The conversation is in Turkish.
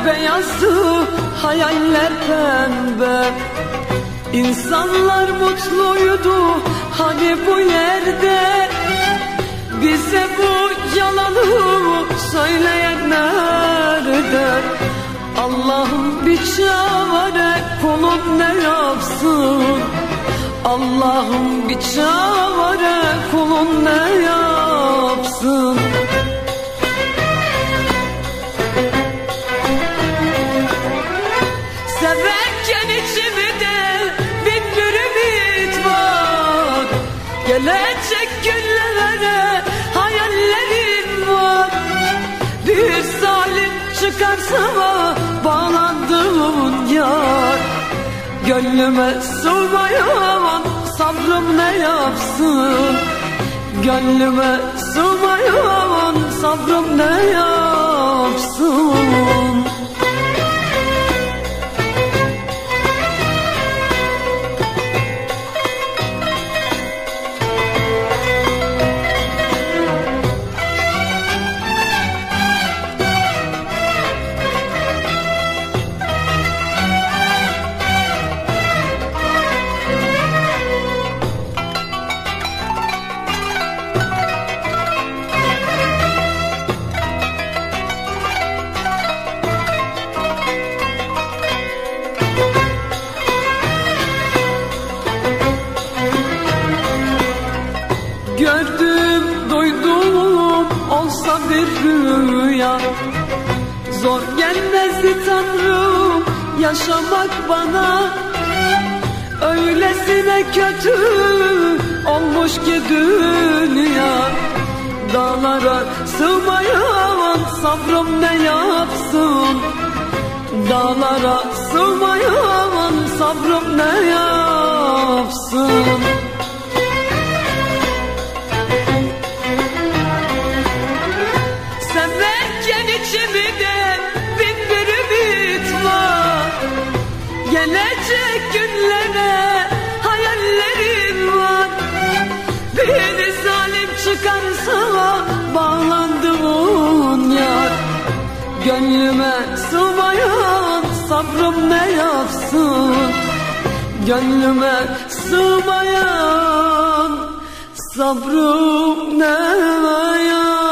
beyazdı, hayaller pembe. İnsanlar mutluydu hani bu yerde. Bize bu yalanı söyleyen nerede? Allah'ım bir çare, kulun ne yapsın? Allah'ım bir çare, kulun ne yapsın? Severken içimde bin bir ümit var. Gelecek günlere hayallerim var. Bir zalim çıkarsa bağlandığın yar, gönlüme sığmayan sabrım ne yapsın? Gönlüme sığmayan sabrım ne yapsın? Gördüm, duydum olsa bir rüya, zor gelmezdi Tanrım yaşamak bana. Öylesine kötü olmuş ki dünya, dağlara sığmayan sabrım ne yapsın? Dağlara sığmayan sabrım ne yapsın? Severken içimde bin bir ümit var. Gelecek günlere hayallerim var. Bir zalim çıkarsa bağlandığın yar, gönlüme sığmayan sabrım ne yapsın? Gönlüme sığmayan sabrım ne yapsın?